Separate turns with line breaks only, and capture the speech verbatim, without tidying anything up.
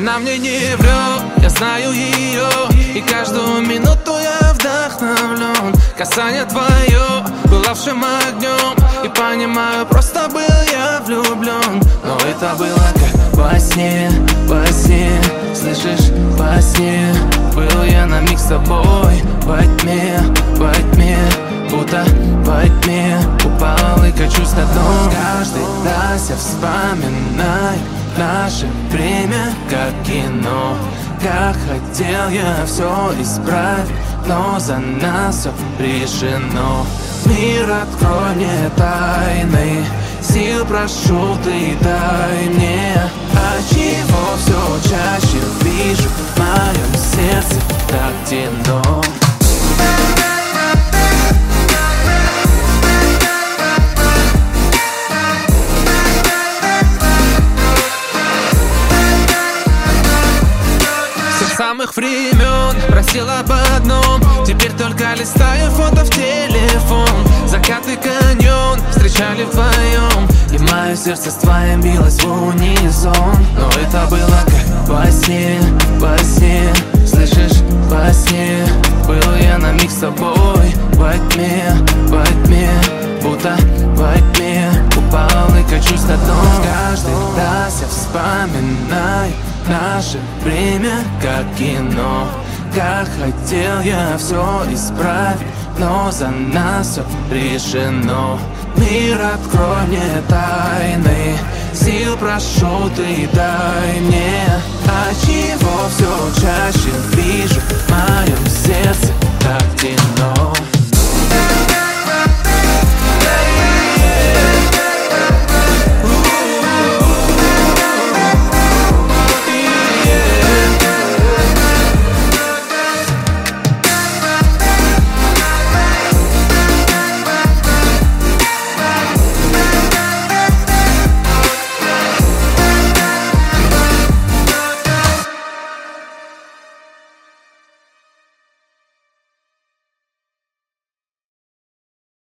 Она мне не врет, я знаю ее, и каждую минуту я вдохновлен. Касание твое пылавшим огнем, и понимаю, просто был я влюблен. Но это было как во сне, во сне, слышишь, во сне. Был я на миг с тобой во тьме, во тьме, будто во тьме упал и качусь на дно. Каждый раз я вспоминаю наше время как кино. Как хотел я все исправить, но за нас все решено. Мир, открой мне тайны, сил прошу ты дай мне. А чего все чаще вижу в моем сердце так темно. С самых времен просил об одном, теперь только листаю фото в телефон. Закаты, каньон встречали вдвоем, и мое сердце с твоим билось в унисон. Но это было как во сне, во сне, слышишь, во сне. Был я на миг с тобой во тьме, во тьме, будто во тьме упал и качусь на дно. Каждый раз я вспоминаю наше время как кино. Как хотел я все исправить, но за нас все решено. Мир, открой мне тайны, сил прошу ты дай мне. А чего все чаще вижу